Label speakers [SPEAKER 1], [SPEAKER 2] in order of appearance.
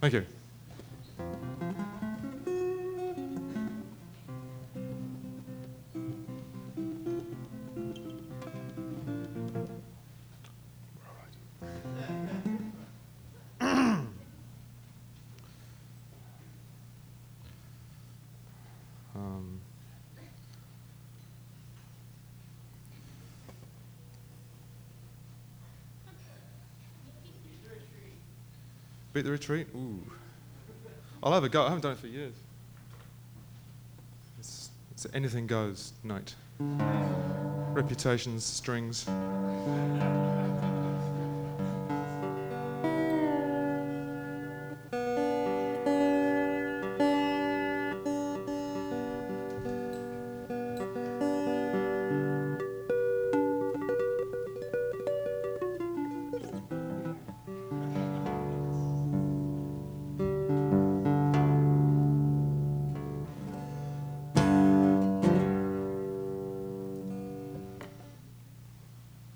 [SPEAKER 1] Thank you. Beat the Retreat? Ooh. I'll have a go. I haven't done it for years. It's anything goes note. Reputations, strings.